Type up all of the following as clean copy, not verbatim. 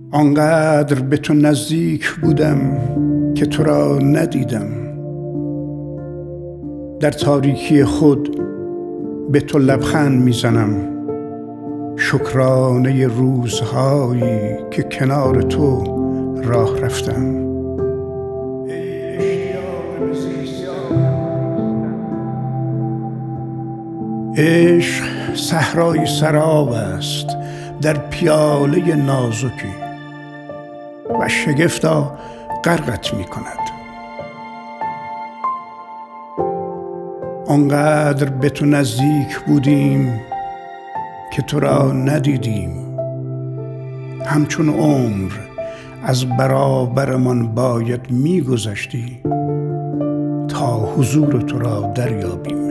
آنقدر به تو نزدیک بودم که تو را ندیدم. در تاریکی خود به تو لبخند میزنم، شکرانه روزهایی که کنار تو راه رفتم. عشق صحرای سراب است در پیاله نازکی و شگفتا غرقت می کند. آنقدر به تو نزدیک بودیم که تو را ندیدیم. همچون عمر از برابرمان باید می گذشتی تا حضور تو را دریابیم.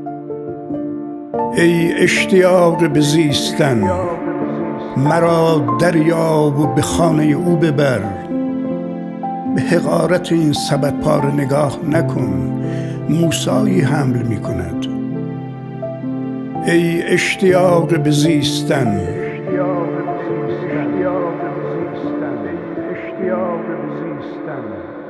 ای اشتیاق به زیستن، مرا دریاب و به خانه او ببر. به حقارت این سبد پاره نگاه نکن، موسایی حمل می کند. ای اشتیاق به زیستن، اشتیاق به زیستن.